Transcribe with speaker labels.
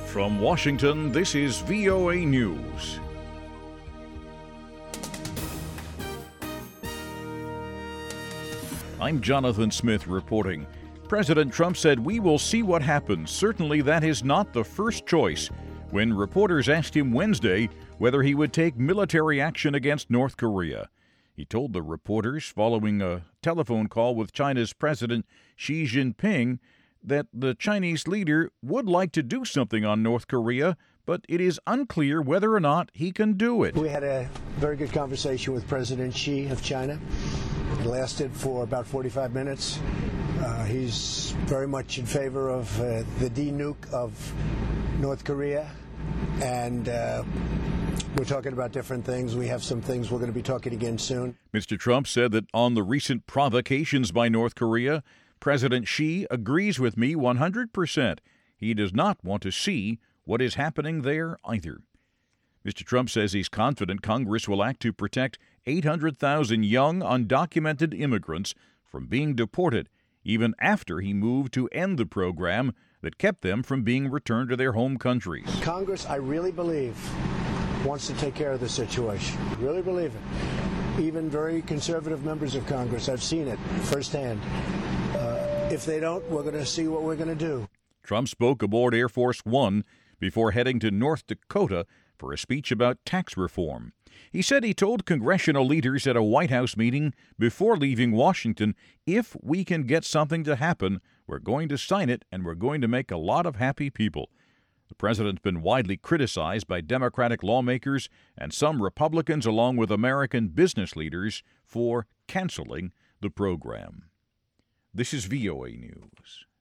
Speaker 1: From Washington, this is VOA News. I'm Jonathan Smith reporting. President Trump said we will see what happens. Certainly that is not the first choice when reporters asked him Wednesday whether he would take military action against North Korea. He told the reporters following a telephone call with China's President Xi Jinping that the Chinese leader would like to do something on North Korea, but it is unclear whether or not he can do it.
Speaker 2: We had a very good conversation with President Xi of China. It lasted for about 45 minutes. He's very much in favor of the de-nuke of North Korea, and we're talking about different things. We have some things we're going to be talking again soon.
Speaker 1: Mr. Trump said that on the recent provocations by North Korea, President Xi agrees with me 100%. He does not want to see what is happening there either. Mr. Trump says he's confident Congress will act to protect 800,000 young, undocumented immigrants from being deported, even after he moved to end the program that kept them from being returned to their home countries.
Speaker 2: Congress, I really believe, wants to take care of the situation. Really believe it. Even very conservative members of Congress, I've seen it firsthand. If they don't, we're going to see what we're going to do.
Speaker 1: Trump spoke aboard Air Force One before heading to North Dakota for a speech about tax reform. He said he told congressional leaders at a White House meeting before leaving Washington, if we can get something to happen, we're going to sign it and we're going to make a lot of happy people. The president's been widely criticized by Democratic lawmakers and some Republicans, along with American business leaders, for canceling the program. This is VOA News.